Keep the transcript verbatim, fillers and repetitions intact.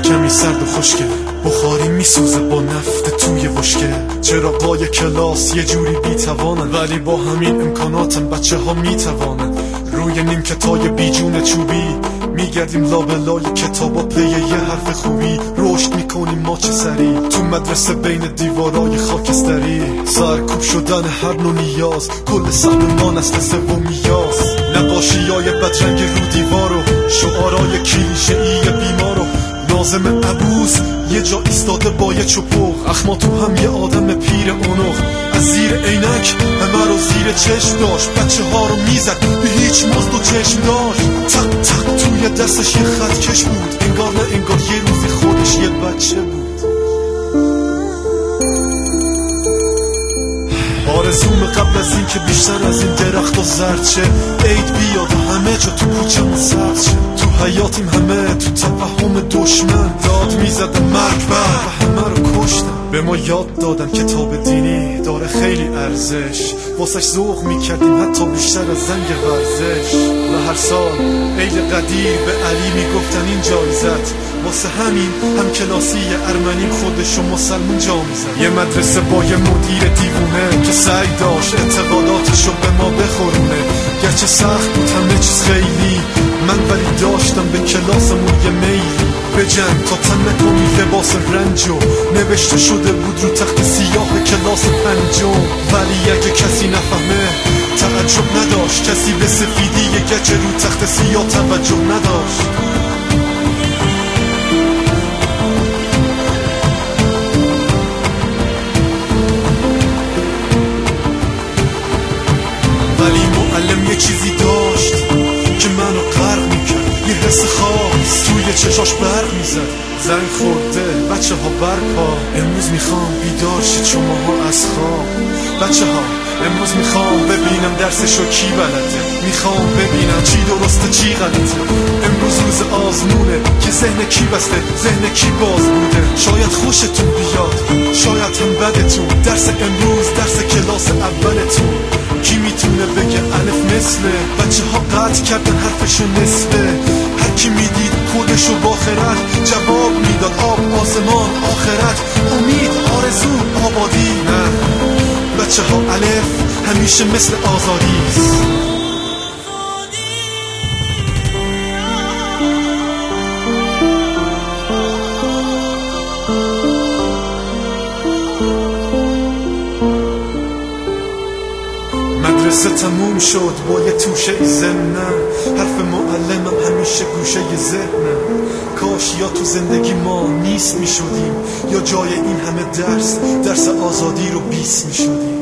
کمی سرد و خشکه، بخاری میسوزه با نفت توی بشکه. چراغای کلاس یه جوری بیتوانن، ولی با همین امکاناتم بچه ها میتوانن. روی نیمکتای بیجون چوبی میگردیم لابلای کتابا پی یه حرف خوبی. رشد میکنیم ما چه سری تو مدرسه بین دیوارای خاکستری. سرکوب شدن هر نوع نیاز، کل سهممان است سومیاز. نقاشیای بدرنگ رو دیوار و شعارای کلیشه‌ای بیمارو. ناظم عبوس یه جا ایستاده با یه چپق، اخما تو هم یه آدم پیر اونق. از زیر عینک همه رو زیر چشم داشت، بچه ها رو میزد به هیچ مزد و چشم داشت. تق تق توی دستش یه خط کش بود، انگار نه انگار یه روزی خودش یه بچه بود. آرزوم قبل از این که بیشتر از این درخت و زرد شه، عید بیاد و همه جا تو کوچه ما سرد شه. تو حیاتیم همه تو تفهم دشمن، داد میزدن مرگ بر و همه رو کشتن. به ما یاد دادن کتاب دینی داره خیلی ارزش، واسش ذوق میکردیم حتی بیشتر از زنگ ورزش. و هر سال عید قدیر به علی میگفتن این جایزت، واسه همین هم کلاسی ارمنیم خودشو مسلمون جا میزد. یه مدرسه با یه مدیر دیوونه که سعی داشت اعتقاداتشو به ما بخورونه. گرچه سخت بود همه چیز خیلی، من ولی داشتم به کلاسمون یه میلی. به جنگ تا تن نکنی لباس رنجو، نوشته شده بود رو تخت سیاه کلاس پنجم. ولی اگه کسی نفهمه تعجب نداشت، کسی به سفیدی یه گچه رو تخت سیاه توجه نداشت. ولی معلم یه چیزی داشت که منو غرق میکرد، یه حس خاص توی چشاش برق میزد. زنگ خورده بچه ها برپا، امروز میخوام بیدار شید شماها از خواب. بچه ها امروز میخوام ببینم درسشو کی بلده، میخوام ببینم چی درسته چی غلطه. امروز روز آزمونه که ذهن کی بسته ذهن کی باز بوده. شاید خوشتون بیاد شاید هم بدتون، درس امروز درس کلاس اولتون. کی میتونه بگه الف مثله؟ بچه ها قطع کردن حرفشو نصفه. هر کی میدید خودشو با خرد جواب میداد، آب آسمان آخرت امید آرزو آبادی. نه بچه ها الف همیشه مثل آزادی است. مدرسه تموم شد با یه توشه ای ضمنم، حرف معلمم همیشه گوشه ی ذهنم. کاش یا تو زندگی ما نیست می شدیم، یا جای این همه درس درس آزادی رو بیست می شدیم.